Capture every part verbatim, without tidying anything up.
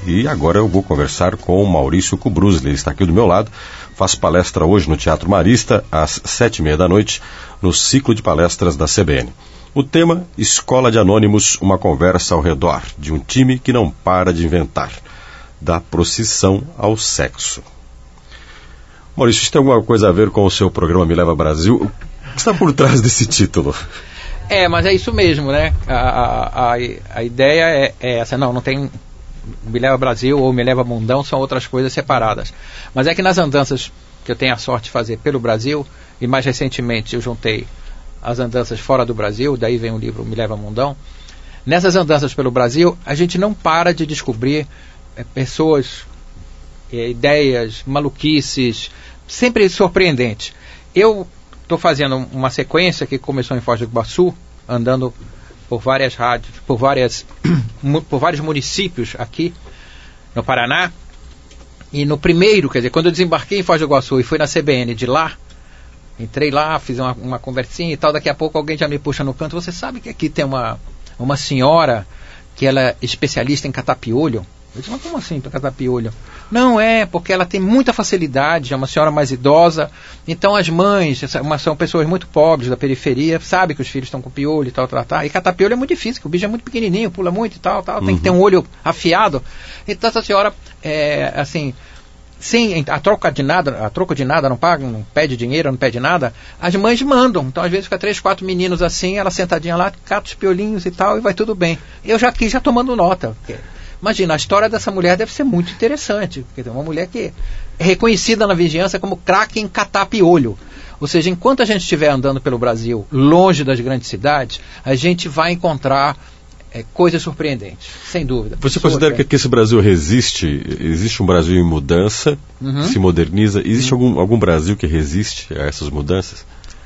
e agora eu vou conversar com o Maurício Kubrusli. Ele está aqui do meu lado, faz palestra hoje no Teatro Marista, às sete e meia da noite, no ciclo de palestras da C B N. O tema, Escola de Anônimos, uma conversa ao redor de um time que não para de inventar, da procissão ao sexo. Maurício, isso tem alguma coisa a ver com o seu programa Me Leva Brasil? O que está por trás desse título? É, mas é isso mesmo, né? A, a, a ideia é, é essa. Não, não tem Me Leva Brasil ou Me Leva Mundão, são outras coisas separadas. Mas é que nas andanças que eu tenho a sorte de fazer pelo Brasil, e mais recentemente eu juntei as andanças fora do Brasil, daí vem o livro Me Leva Mundão. Nessas andanças pelo Brasil, a gente não para de descobrir é, pessoas, é, ideias, maluquices, sempre surpreendentes. Eu estou fazendo uma sequência que começou em Foz do Iguaçu, andando por várias rádios, por, várias, por vários municípios aqui no Paraná. E no primeiro, quer dizer, quando eu desembarquei em Foz do Iguaçu e fui na C B N de lá, entrei lá, fiz uma, uma conversinha e tal, daqui a pouco alguém já me puxa no canto. Você sabe que aqui tem uma, uma senhora que ela é especialista em catar piolho? Eu disse, mas como assim para catar piolho? Não, é porque ela tem muita facilidade, é uma senhora mais idosa, então as mães, são pessoas muito pobres da periferia, sabe que os filhos estão com piolho e tal, tal, tal, e catar piolho é muito difícil, porque o bicho é muito pequenininho, pula muito e tal, tal, uhum. Tem que ter um olho afiado. Então essa senhora, é, assim, sem a troca de nada, a troca de nada, não paga, não pede dinheiro, não pede nada, as mães mandam. Então às vezes fica três, quatro meninos assim, ela sentadinha lá, cata os piolinhos e tal, e vai tudo bem. Eu já aqui já tomando nota. Porque, imagina, a história dessa mulher deve ser muito interessante, porque é uma mulher que é reconhecida na vizinhança como craque em catar piolho. Ou seja, enquanto a gente estiver andando pelo Brasil, longe das grandes cidades, a gente vai encontrar É, coisas surpreendentes, sem dúvida. Você considera que, que esse Brasil resiste? Existe um Brasil em mudança, uhum. Se moderniza? Existe uhum. algum, algum Brasil que resiste a essas mudanças?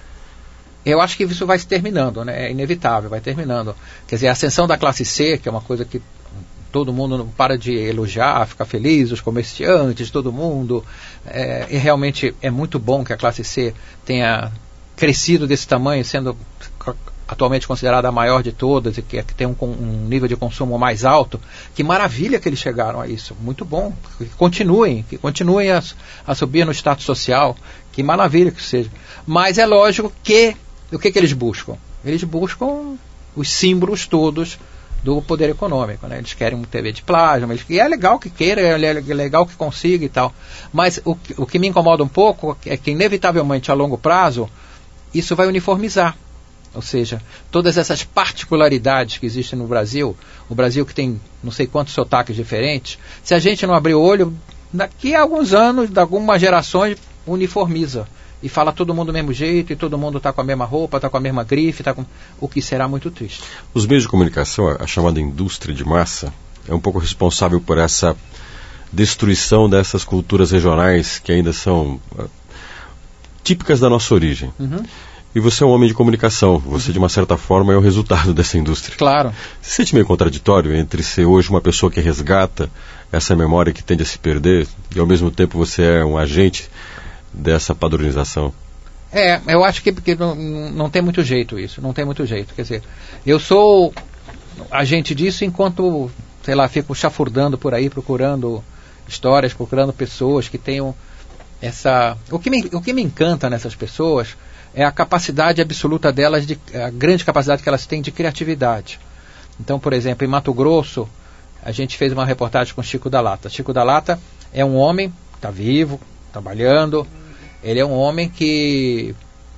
Eu acho que isso vai se terminando, né? É inevitável, vai terminando. Quer dizer, a ascensão da classe C, que é uma coisa que todo mundo não para de elogiar, ficar feliz, os comerciantes, todo mundo. É, e realmente é muito bom que a classe C tenha crescido desse tamanho, sendo atualmente considerada a maior de todas e que, que tem um, um nível de consumo mais alto. Que maravilha que eles chegaram a isso, muito bom, que continuem, que continuem a, a subir no status social, que maravilha que seja. Mas é lógico que, o que, que eles buscam? Eles buscam os símbolos todos do poder econômico, né? Eles querem uma T V de plasma, eles, e é legal que queira, é legal que consiga e tal, mas o, o que me incomoda um pouco é que inevitavelmente a longo prazo isso vai uniformizar. Ou seja, todas essas particularidades que existem no Brasil, o Brasil que tem não sei quantos sotaques diferentes, se a gente não abrir o olho, daqui a alguns anos, de algumas gerações, uniformiza. E fala todo mundo do mesmo jeito, e todo mundo está com a mesma roupa, está com a mesma grife, tá com... o que será muito triste. Os meios de comunicação, a chamada indústria de massa, é um pouco responsável por essa destruição dessas culturas regionais que ainda são uh, típicas da nossa origem. Uhum. E você é um homem de comunicação, você de uma certa forma é o resultado dessa indústria. Claro. Você sente meio contraditório entre ser hoje uma pessoa que resgata essa memória que tende a se perder e ao mesmo tempo você é um agente dessa padronização? É, eu acho que porque não, não tem muito jeito isso, não tem muito jeito. Quer dizer, eu sou agente disso enquanto, sei lá, fico chafurdando por aí, procurando histórias, procurando pessoas que tenham essa... O que me, o que me encanta nessas pessoas é a capacidade absoluta delas, de, a grande capacidade que elas têm de criatividade. Então, por exemplo, em Mato Grosso, a gente fez uma reportagem com Chico da Lata. Chico da Lata é um homem, está vivo, trabalhando. Ele é um homem que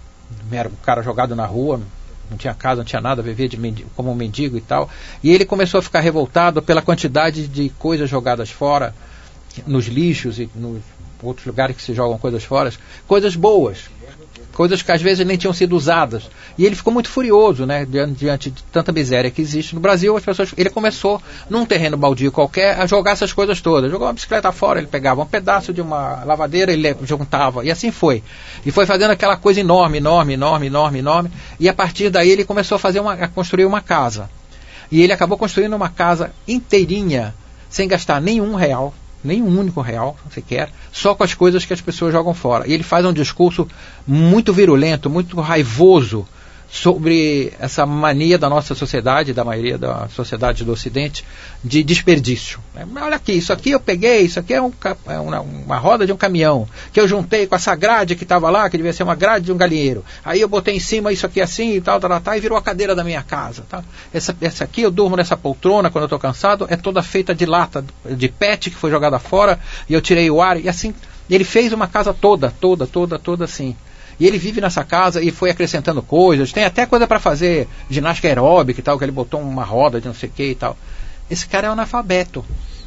era um cara jogado na rua, não tinha casa, não tinha nada, vivia de mendigo, como um mendigo e tal. E ele começou a ficar revoltado pela quantidade de coisas jogadas fora, nos lixos e nos outros lugares que se jogam coisas fora, coisas boas, coisas que às vezes nem tinham sido usadas. E ele ficou muito furioso, né, diante, diante de tanta miséria que existe no Brasil. As pessoas, ele começou, num terreno baldio qualquer, a jogar essas coisas todas. Jogou uma bicicleta fora, ele pegava um pedaço de uma lavadeira, ele juntava, e assim foi. E foi fazendo aquela coisa enorme, enorme, enorme, enorme, enorme. E a partir daí ele começou a, fazer uma, a construir uma casa. E ele acabou construindo uma casa inteirinha, sem gastar nenhum real, nem um único real sequer, só com as coisas que as pessoas jogam fora. E ele faz um discurso muito virulento, muito raivoso sobre essa mania da nossa sociedade, da maioria da sociedade do Ocidente, de desperdício. Olha aqui, isso aqui eu peguei, isso aqui é, um, é uma, uma roda de um caminhão, que eu juntei com essa grade que estava lá, que devia ser uma grade de um galinheiro. Aí eu botei em cima isso aqui assim e tal, tal, tal, e virou a cadeira da minha casa. Tá? Essa, essa aqui eu durmo nessa poltrona quando eu estou cansado, é toda feita de lata, de pet que foi jogada fora, e eu tirei o ar, e assim, ele fez uma casa toda, toda, toda, toda assim. E ele vive nessa casa e foi acrescentando coisas. Tem até coisa para fazer ginástica aeróbica e tal, que ele botou uma roda de não sei o que e tal. Esse cara é um analfabeto.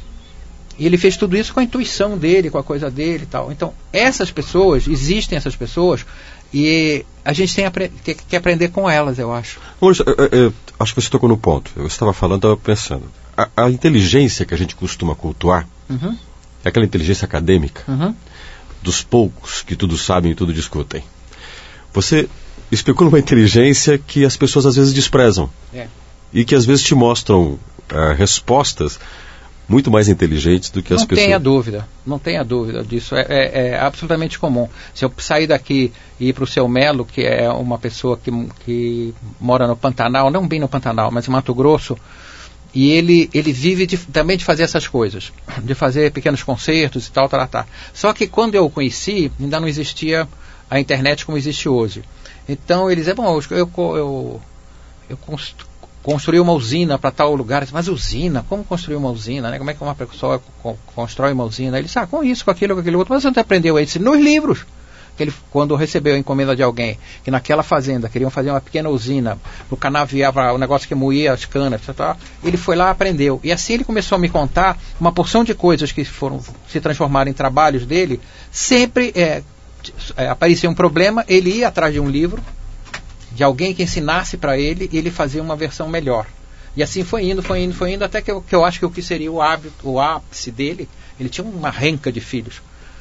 E ele fez tudo isso com a intuição dele, com a coisa dele e tal. Então, essas pessoas, existem essas pessoas, e a gente tem, tem que aprender com elas, eu acho. Maurício, eu, eu, eu, acho que você tocou no ponto. Eu estava falando, estava pensando. A, a inteligência que a gente costuma cultuar, uhum, é aquela inteligência acadêmica, uhum, dos poucos que tudo sabem e tudo discutem. Você especula uma inteligência que as pessoas às vezes desprezam. É. E que às vezes te mostram uh, respostas muito mais inteligentes do que as não pessoas... Não tenha dúvida, não tenha dúvida disso. É, é, é absolutamente comum. Se eu sair daqui e ir para o seu Melo, que é uma pessoa que, que mora no Pantanal, não bem no Pantanal, mas em Mato Grosso, e ele, ele vive de, também de fazer essas coisas, de fazer pequenos concertos e tal, tal, tal. Só que quando eu o conheci, ainda não existia a internet como existe hoje. Então ele dizia, bom, eu, eu, eu construí uma usina para tal lugar. Mas usina? Como construir uma usina? Né? Como é que uma pessoa constrói uma usina? Ele disse, ah, com isso, com aquilo, com aquele outro. Mas você não aprendeu isso? Nos livros. Que ele, quando recebeu a encomenda de alguém, que naquela fazenda queriam fazer uma pequena usina, no canavial, o negócio que moía as canas, tal, ele foi lá e aprendeu. E assim ele começou a me contar uma porção de coisas que foram se transformaram em trabalhos dele, sempre... É, aparecia um problema, ele ia atrás de um livro de alguém que ensinasse para ele e ele fazia uma versão melhor. E assim foi indo, foi indo, foi indo, até que eu, que eu acho que o que seria o, hábito, o ápice dele, ele tinha uma renca de filhos,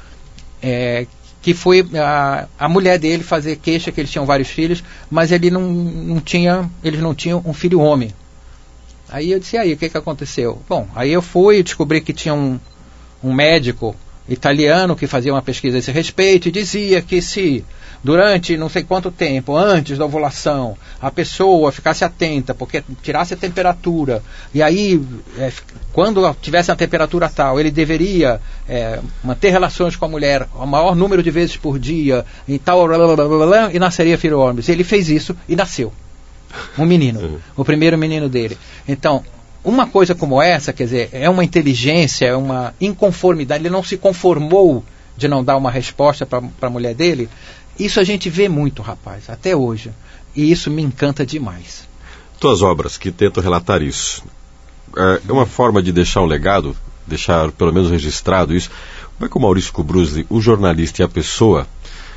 é, que foi a, a mulher dele fazer queixa que eles tinham vários filhos, mas ele não, não tinha, eles não tinham um filho homem. Aí eu disse, e aí, o que, que aconteceu? Bom, aí eu fui e descobri que tinha um, um médico italiano que fazia uma pesquisa a esse respeito e dizia que se durante não sei quanto tempo antes da ovulação a pessoa ficasse atenta, porque tirasse a temperatura, e aí é, quando tivesse a temperatura tal, ele deveria é, manter relações com a mulher o maior número de vezes por dia e tal, blá, blá, blá, blá, blá, e nasceria filho homem. Ele fez isso e nasceu um menino, o primeiro menino dele. Então, uma coisa como essa, quer dizer, é uma inteligência, é uma inconformidade, ele não se conformou de não dar uma resposta para a mulher dele. Isso a gente vê muito, rapaz, até hoje. E isso me encanta demais. Tuas obras que tentam relatar isso, é uma forma de deixar um legado, deixar pelo menos registrado isso. Como é que o Maurício Kubrusli, o jornalista e a pessoa,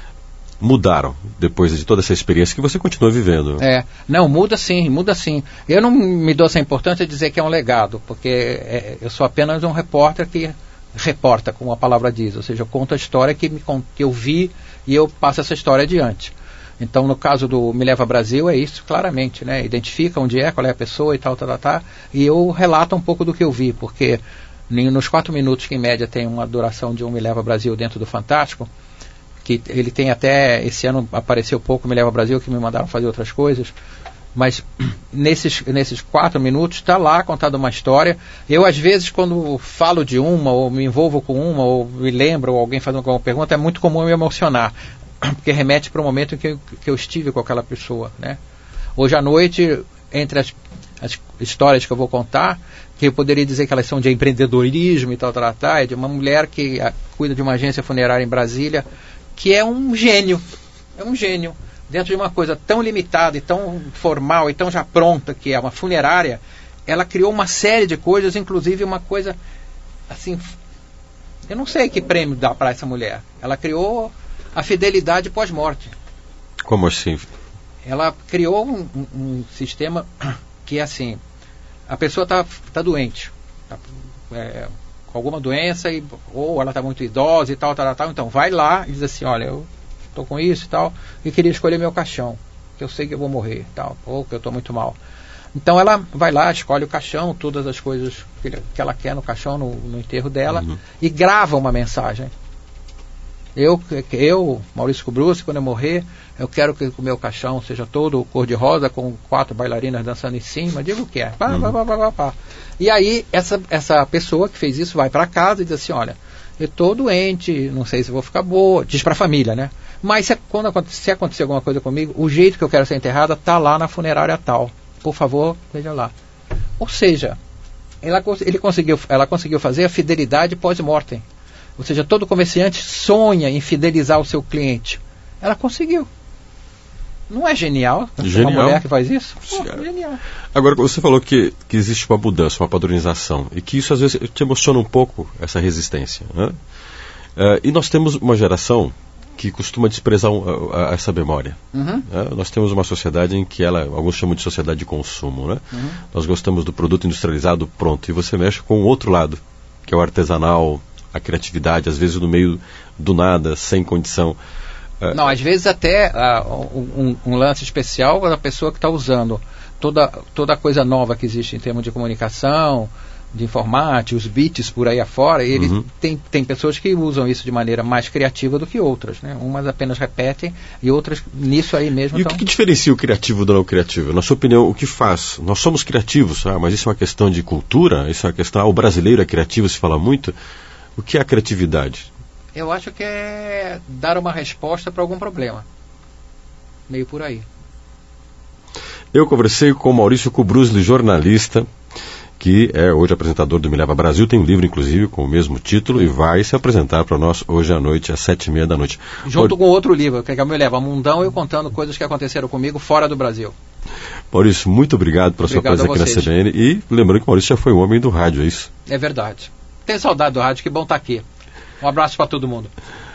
mudaram depois de toda essa experiência que você continua vivendo? É, não, muda sim, muda sim. Eu não me dou essa importância de dizer que é um legado, porque é, eu sou apenas um repórter que reporta, como a palavra diz, ou seja, eu conto a história que, me, que eu vi e eu passo essa história adiante. Então, no caso do Me Leva Brasil, é isso, claramente, né? Identifica onde é, qual é a pessoa e tal, tal, tal, tal, e eu relato um pouco do que eu vi, porque nos quatro minutos que em média tem uma duração de um Me Leva Brasil dentro do Fantástico, que ele tem até, esse ano apareceu pouco Me Leva Brasil, que me mandaram fazer outras coisas, mas nesses, nesses quatro minutos está lá contado uma história. Eu às vezes quando falo de uma, ou me envolvo com uma, ou me lembro, ou alguém faz uma pergunta, é muito comum eu me emocionar, porque remete para o momento em que eu, que eu estive com aquela pessoa, né? Hoje à noite, entre as, as histórias que eu vou contar, que eu poderia dizer que elas são de empreendedorismo e tal, tal, tal, é de uma mulher que a, cuida de uma agência funerária em Brasília, que é um gênio, é um gênio, dentro de uma coisa tão limitada e tão formal e tão já pronta, que é uma funerária, ela criou uma série de coisas, inclusive uma coisa, assim, eu não sei que prêmio dá para essa mulher, ela criou a fidelidade pós-morte. Como assim? Ela criou um, um, um sistema que é assim, a pessoa está tá doente, tá, é, com alguma doença, e, ou ela está muito idosa e tal, tal, tal, então vai lá e diz assim, olha, eu estou com isso e tal, e queria escolher meu caixão, que eu sei que eu vou morrer, tal, ou que eu estou muito mal. Então ela vai lá, escolhe o caixão, todas as coisas que ela quer no caixão, no, no enterro dela, uhum. e grava uma mensagem. Eu, eu Maurício Kubrusli, quando eu morrer, eu quero que o meu caixão seja todo cor-de-rosa, com quatro bailarinas dançando em cima. Digo o que é. Pá, pá, pá, pá, pá, pá. E aí, essa, essa pessoa que fez isso vai para casa e diz assim, olha, eu estou doente, não sei se vou ficar boa. Diz para a família, né? Mas se, quando, se acontecer alguma coisa comigo, o jeito que eu quero ser enterrada está lá na funerária tal. Por favor, veja lá. Ou seja, ela, ele conseguiu, ela conseguiu fazer a fidelidade pós-mortem. Ou seja, todo comerciante sonha em fidelizar o seu cliente. Ela conseguiu. Não é genial? Genial. Uma mulher que faz isso? Pô, genial. Agora, você falou que, que existe uma mudança, uma padronização, e que isso às vezes te emociona um pouco, essa resistência, né? Uh, e nós temos uma geração que costuma desprezar um, a, a essa memória. Uhum. Né? Nós temos uma sociedade em que ela, alguns chamam de sociedade de consumo, né? Uhum. Nós gostamos do produto industrializado pronto, e você mexe com o outro lado, que é o artesanal, a criatividade, às vezes no meio do nada, sem condição. Uh, Não, às vezes até uh, um, um lance especial da pessoa que está usando toda, toda a coisa nova que existe em termos de comunicação, de informática, os bits por aí afora, e ele uhum. tem, tem pessoas que usam isso de maneira mais criativa do que outras, né? Umas apenas repetem e outras nisso aí mesmo. E tão... o que, que diferencia o criativo do não criativo? Na sua opinião, o que faz? Nós somos criativos, ah, mas isso é uma questão de cultura, isso é uma questão, ah, o brasileiro é criativo, se fala muito. O que é a criatividade? Eu acho que é dar uma resposta para algum problema. Meio por aí. Eu conversei com Maurício Kubrusli, jornalista, que é hoje apresentador do Me Leva Brasil, tem um livro, inclusive, com o mesmo título, e vai se apresentar para nós hoje à noite, às sete e meia da noite. Junto Maur... com outro livro, que é o Me Leva Mundão, eu contando coisas que aconteceram comigo fora do Brasil. Maurício, muito obrigado pela sua presença aqui na C B N, e lembrando que o Maurício já foi um homem do rádio, é isso? É verdade. Tenho saudade do rádio, que bom estar aqui. Um abraço para todo mundo.